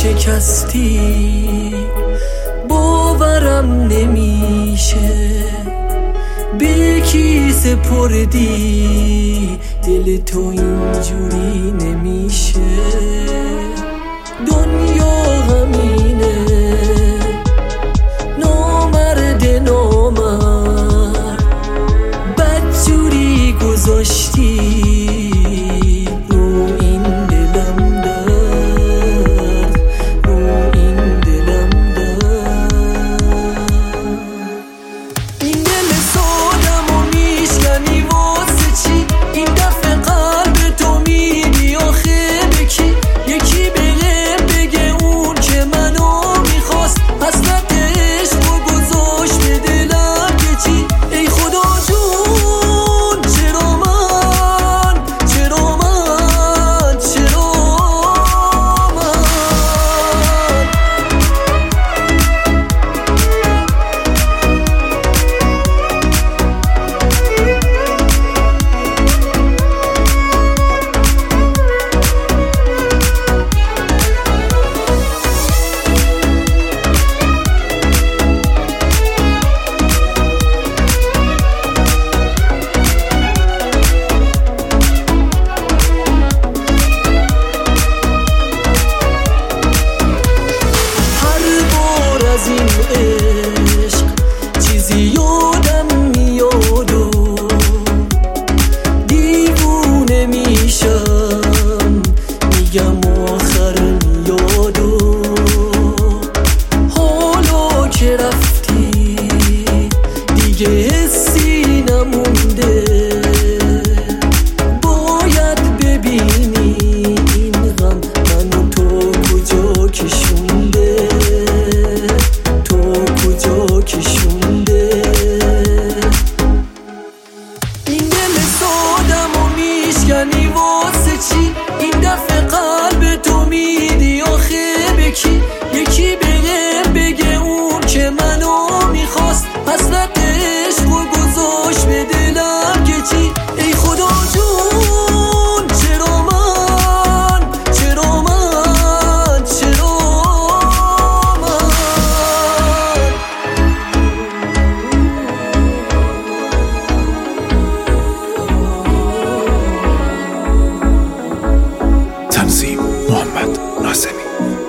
شکستی باورم نمیشه، به کی سپردی دل تو اینجوری نمیشه. دنیا همینه، نامرد نامرد، بدجوری گذاشتی رو این دلم درد، رو این دلم درد. این دل سادم و میشکنی واسه چی؟ این دفعه قلب تو میدی آخه به کی؟ یکی بهم بگه اون که منو میخواست، حسرت عشق و گذاشت به دلم که چی؟ ای خدا جون چرا من، چرا من، چرا من؟ از این عشق چیزی یادم میاد و دیوونه میشم، میگم آخر میاد و حالا که رفتی دیگه حسی نمونده، باید ببینی این غم منو تو کجا کشونده، کشونده. این دل سادم و میشکنی واسه چی؟ این دفعه قلب تو میدی آخه به کی؟ یکی بهم بگه اون که منو میخواست، حسرت عشق و گذاشت به دلم که چی؟ ای خدا جون چرا من، چرا من، چرا من؟ تنظیم محمد ناظمی.